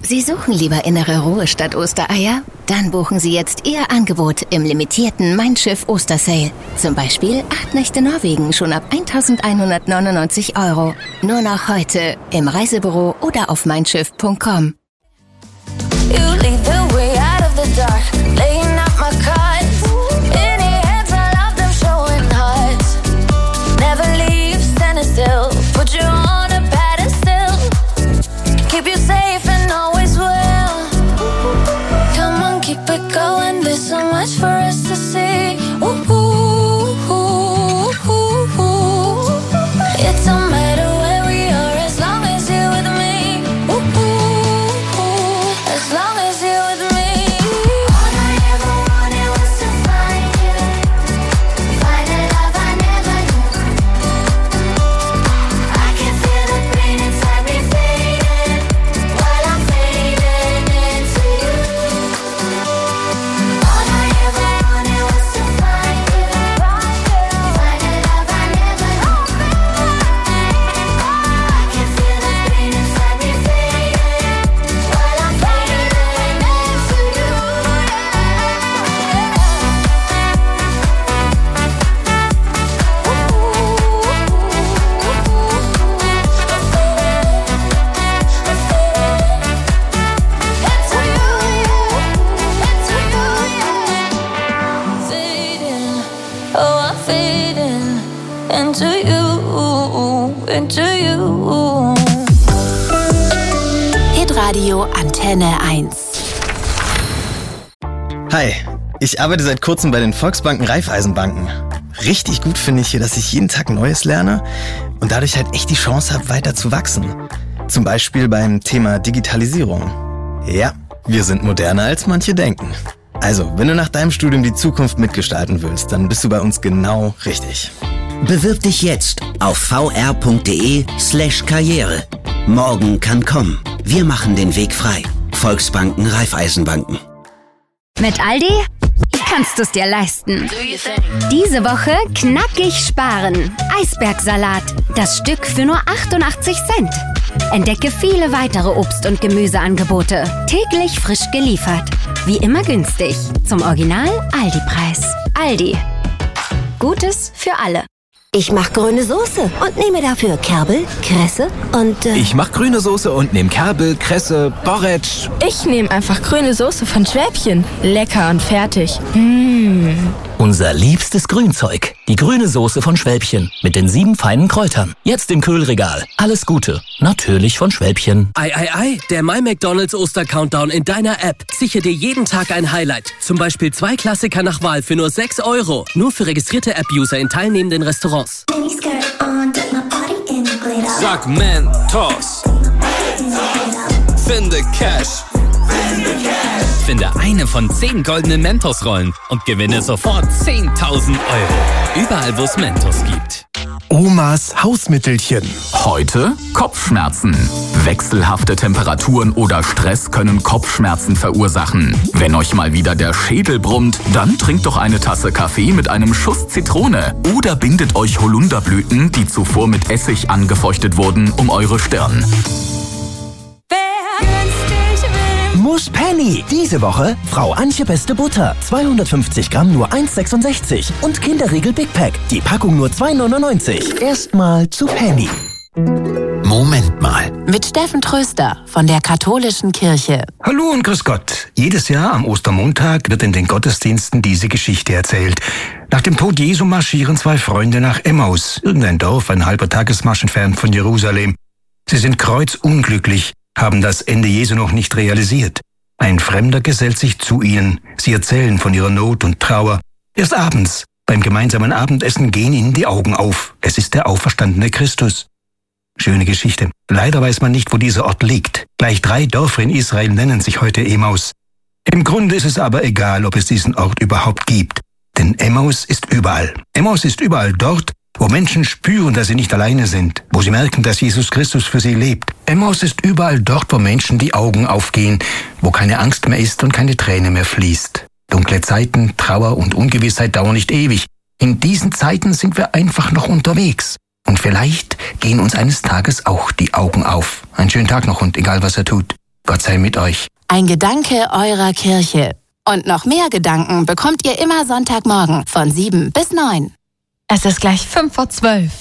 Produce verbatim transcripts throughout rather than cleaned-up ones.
Sie suchen lieber innere Ruhe statt Ostereier? Dann buchen Sie jetzt Ihr Angebot im limitierten Mein Schiff Ostersale. Zum Beispiel acht Nächte Norwegen schon ab eintausendeinhundertneunundneunzig Euro. Nur noch heute im Reisebüro oder auf mein schiff punkt com. Keep you safe and always will. Come on, keep it going. There's so much for us to see. Ooh, ooh, ooh, ooh, ooh. It don't matter where we are as long as you're with me. Ooh, ooh, ooh. As long as you're with me. All I ever wanted was to find you. Find a love I never knew. I can feel the pain inside me fading. While I'm fading into you. All I ever wanted was to find you. Find a love I never knew. I can feel the pain inside me fading. While I'm fading into you. Fading, oh I'm fading into you, into you. Hitradio Antenne eins. Hi, ich arbeite seit kurzem bei den Volksbanken Raiffeisenbanken. Richtig gut finde ich hier, dass ich jeden Tag Neues lerne und dadurch halt echt die Chance habe, weiter zu wachsen. Zum Beispiel beim Thema Digitalisierung. Ja, wir sind moderner als manche denken. Also, wenn du nach deinem Studium die Zukunft mitgestalten willst, dann bist du bei uns genau richtig. Bewirb dich jetzt auf vr.de slash Karriere. Morgen kann kommen. Wir machen den Weg frei. Volksbanken Raiffeisenbanken. Mit Aldi kannst du es dir leisten. Diese Woche knackig sparen. Eisbergsalat. Das Stück für nur achtundachtzig Cent. Entdecke viele weitere Obst- und Gemüseangebote. Täglich frisch geliefert. Wie immer günstig. Zum Original-Aldi-Preis. Aldi. Gutes für alle. Ich mach grüne Soße und nehme dafür Kerbel, Kresse und... Äh Ich mach grüne Soße und nehme Kerbel, Kresse, Borretsch. Ich nehme einfach grüne Soße von Schwäbchen. Lecker und fertig. Mmh. Unser liebstes Grünzeug. Die grüne Soße von Schwäbchen mit den sieben feinen Kräutern. Jetzt im Kühlregal. Alles Gute. Natürlich von Schwäbchen. Ei, ei, ei. Der My McDonald's Oster-Countdown in deiner App. Sichere dir jeden Tag ein Highlight. Zum Beispiel zwei Klassiker nach Wahl für nur sechs Euro. Nur für registrierte App-User in teilnehmenden Restaurants. Sag Mentos. Finde Cash. Finde eine von zehn goldenen Mentos-Rollen und gewinne sofort zehntausend Euro. Überall, wo es Mentos gibt. Omas Hausmittelchen. Heute Kopfschmerzen. Wechselhafte Temperaturen oder Stress können Kopfschmerzen verursachen. Wenn euch mal wieder der Schädel brummt, dann trinkt doch eine Tasse Kaffee mit einem Schuss Zitrone oder bindet euch Holunderblüten, die zuvor mit Essig angefeuchtet wurden, um eure Stirn. Muss Penny. Diese Woche Frau Antje Beste Butter. zweihundertfünfzig Gramm nur eins Komma sechsundsechzig. Und Kinderriegel Big Pack. Die Packung nur zwei Komma neunundneunzig. Erstmal zu Penny. Moment mal. Mit Steffen Tröster von der Katholischen Kirche. Hallo und grüß Gott. Jedes Jahr am Ostermontag wird in den Gottesdiensten diese Geschichte erzählt. Nach dem Tod Jesu marschieren zwei Freunde nach Emmaus, irgendein Dorf ein halber Tagesmarsch entfernt von Jerusalem. Sie sind kreuzunglücklich, haben das Ende Jesu noch nicht realisiert. Ein Fremder gesellt sich zu ihnen. Sie erzählen von ihrer Not und Trauer. Erst abends, beim gemeinsamen Abendessen, gehen ihnen die Augen auf. Es ist der auferstandene Christus. Schöne Geschichte. Leider weiß man nicht, wo dieser Ort liegt. Gleich drei Dörfer in Israel nennen sich heute Emmaus. Im Grunde ist es aber egal, ob es diesen Ort überhaupt gibt. Denn Emmaus ist überall. Emmaus ist überall dort, wo Menschen spüren, dass sie nicht alleine sind, wo sie merken, dass Jesus Christus für sie lebt. Emmaus ist überall dort, wo Menschen die Augen aufgehen, wo keine Angst mehr ist und keine Träne mehr fließt. Dunkle Zeiten, Trauer und Ungewissheit dauern nicht ewig. In diesen Zeiten sind wir einfach noch unterwegs. Und vielleicht gehen uns eines Tages auch die Augen auf. Einen schönen Tag noch und egal was er tut. Gott sei mit euch. Ein Gedanke eurer Kirche. Und noch mehr Gedanken bekommt ihr immer Sonntagmorgen von sieben bis neun. Es ist gleich fünf vor zwölf.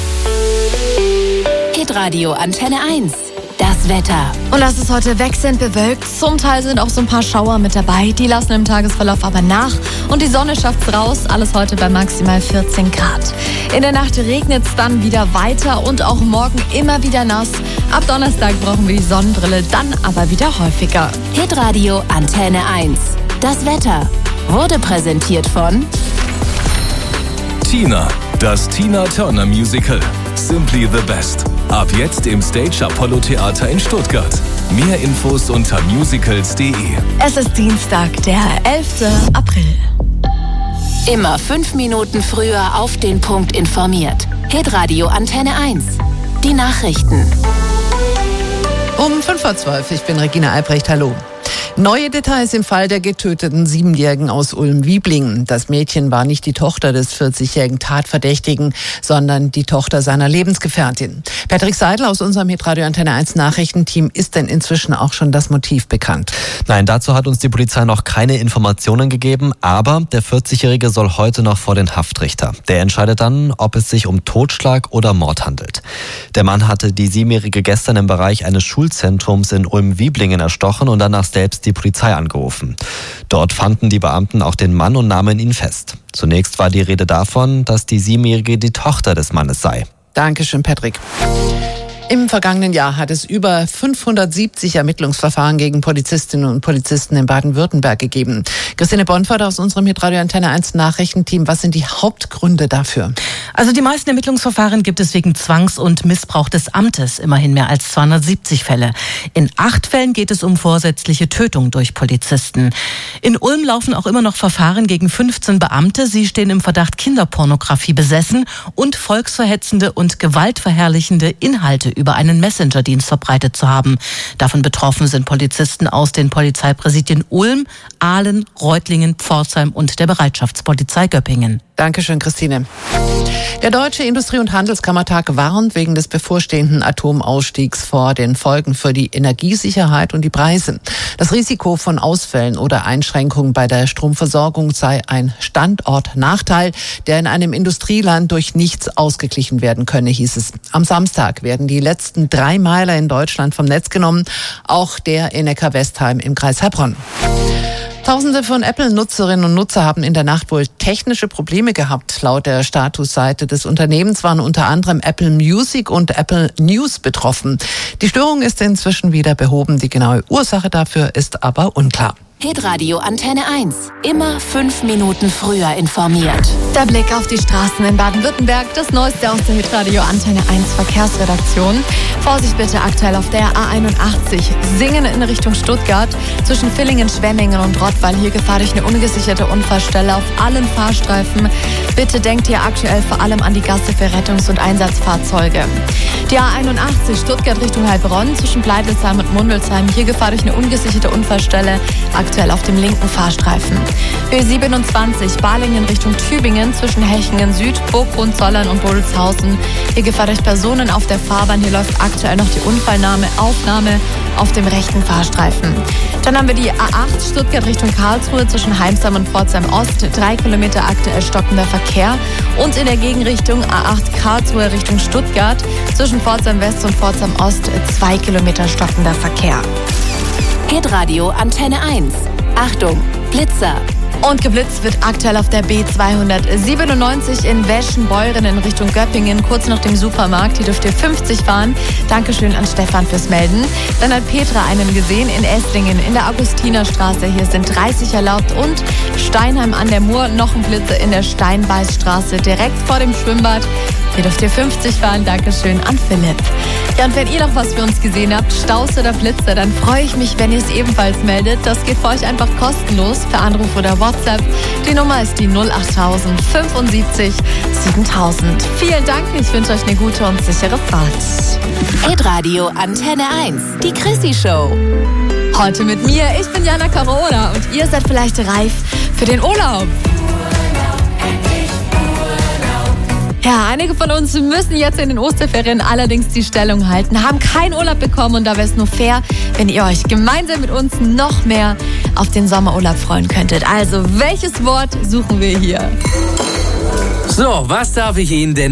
Hitradio Antenne eins. Das Wetter. Und das ist heute wechselnd bewölkt. Zum Teil sind auch so ein paar Schauer mit dabei. Die lassen im Tagesverlauf aber nach. Und die Sonne schafft's raus. Alles heute bei maximal vierzehn Grad. In der Nacht regnet's dann wieder weiter und auch morgen immer wieder nass. Ab Donnerstag brauchen wir die Sonnenbrille, dann aber wieder häufiger. Hitradio Antenne eins. Das Wetter wurde präsentiert von Tina, das Tina Turner Musical. Simply the Best. Ab jetzt im Stage Apollo Theater in Stuttgart. Mehr Infos unter musicals punkt de. Es ist Dienstag, der elfter April. Immer fünf Minuten früher auf den Punkt informiert. Hitradio Antenne eins. Die Nachrichten. Um fünf vor zwölf, ich bin Regina Albrecht, hallo. Neue Details im Fall der getöteten Siebenjährigen aus Ulm-Wieblingen. Das Mädchen war nicht die Tochter des vierzigjährigen Tatverdächtigen, sondern die Tochter seiner Lebensgefährtin. Patrick Seidel aus unserem Hitradio Antenne eins Nachrichtenteam, ist denn inzwischen auch schon das Motiv bekannt? Nein, dazu hat uns die Polizei noch keine Informationen gegeben, aber der vierzigjährige soll heute noch vor den Haftrichter. Der entscheidet dann, ob es sich um Totschlag oder Mord handelt. Der Mann hatte die Siebenjährige gestern im Bereich eines Schulzentrums in Ulm-Wieblingen erstochen und danach selbst die Polizei angerufen. Dort fanden die Beamten auch den Mann und nahmen ihn fest. Zunächst war die Rede davon, dass die Siebenjährige die Tochter des Mannes sei. Dankeschön, Patrick. Im vergangenen Jahr hat es über fünfhundertsiebzig Ermittlungsverfahren gegen Polizistinnen und Polizisten in Baden-Württemberg gegeben. Christine Bonfort aus unserem Hitradio Antenne eins Nachrichtenteam. Was sind die Hauptgründe dafür? Also die meisten Ermittlungsverfahren gibt es wegen Zwangs- und Missbrauch des Amtes. Immerhin mehr als zweihundertsiebzig Fälle. In acht Fällen geht es um vorsätzliche Tötung durch Polizisten. In Ulm laufen auch immer noch Verfahren gegen fünfzehn Beamte. Sie stehen im Verdacht, Kinderpornografie besessen und volksverhetzende und gewaltverherrlichende Inhalte über einen Messenger-Dienst verbreitet zu haben. Davon betroffen sind Polizisten aus den Polizeipräsidien Ulm, Aalen, Reutlingen, Pforzheim und der Bereitschaftspolizei Göppingen. Dankeschön, Christine. Der Deutsche Industrie- und Handelskammertag warnt wegen des bevorstehenden Atomausstiegs vor den Folgen für die Energiesicherheit und die Preise. Das Risiko von Ausfällen oder Einschränkungen bei der Stromversorgung sei ein Standortnachteil, der in einem Industrieland durch nichts ausgeglichen werden könne, hieß es. Am Samstag werden die letzten drei Meiler in Deutschland vom Netz genommen, auch der in Neckar-Westheim im Kreis Heilbronn. Tausende von Apple-Nutzerinnen und Nutzer haben in der Nacht wohl technische Probleme gehabt. Laut der Statusseite des Unternehmens waren unter anderem Apple Music und Apple News betroffen. Die Störung ist inzwischen wieder behoben. Die genaue Ursache dafür ist aber unklar. Hitradio Antenne eins. Immer fünf Minuten früher informiert. Der Blick auf die Straßen in Baden-Württemberg. Das Neueste aus der Hitradio Antenne eins Verkehrsredaktion. Vorsicht bitte aktuell auf der A einundachtzig. Singen in Richtung Stuttgart. Zwischen Villingen, Schwenningen und Rottweil. Hier Gefahr durch eine ungesicherte Unfallstelle auf allen Fahrstreifen. Bitte denkt hier aktuell vor allem an die Gasse für Rettungs- und Einsatzfahrzeuge. Die A einundachtzig Stuttgart Richtung Heilbronn. Zwischen Pleitelsheim und Mundelsheim. Hier Gefahr durch eine ungesicherte Unfallstelle. Aktuell auf dem linken Fahrstreifen. Ö siebenundzwanzig Balingen Richtung Tübingen zwischen Hechingen Süd, Burg Hohenzollern und Bodelshausen. Hier Gefahr durch Personen auf der Fahrbahn. Hier läuft aktuell noch die Unfallnahme, Aufnahme auf dem rechten Fahrstreifen. Dann haben wir die A acht Stuttgart Richtung Karlsruhe zwischen Heimsheim und Pforzheim Ost. Drei Kilometer aktuell stockender Verkehr. Und in der Gegenrichtung A acht Karlsruhe Richtung Stuttgart zwischen Pforzheim West und Pforzheim Ost. Zwei Kilometer stockender Verkehr. Hitradio Antenne eins. Achtung, Blitzer. Und geblitzt wird aktuell auf der B zweihundertsiebenundneunzig in Weschenbeuren in Richtung Göppingen, kurz nach dem Supermarkt. Hier dürft ihr fünfzig fahren. Dankeschön an Stefan fürs Melden. Dann hat Petra einen gesehen in Esslingen in der Augustinerstraße. Hier sind dreißig erlaubt und Steinheim an der Mur. Noch ein Blitzer in der Steinbeißstraße direkt vor dem Schwimmbad. Hier dürft ihr fünfzig fahren. Dankeschön an Philipp. Ja, und wenn ihr noch was für uns gesehen habt, Staus oder Blitzer, dann freue ich mich, wenn ihr es ebenfalls meldet. Das geht für euch einfach kostenlos per Anruf oder WhatsApp. Die Nummer ist die null achttausend fünfundsiebzig siebentausend. Vielen Dank, ich wünsche euch eine gute und sichere Fahrt. Hitradio Antenne eins, die Chrissy Show. Heute mit mir, ich bin Jana Carola und ihr seid vielleicht reif für den Urlaub. Ja, einige von uns müssen jetzt in den Osterferien allerdings die Stellung halten, haben keinen Urlaub bekommen und da wäre es nur fair, wenn ihr euch gemeinsam mit uns noch mehr auf den Sommerurlaub freuen könntet. Also, welches Wort suchen wir hier? So, was darf ich Ihnen denn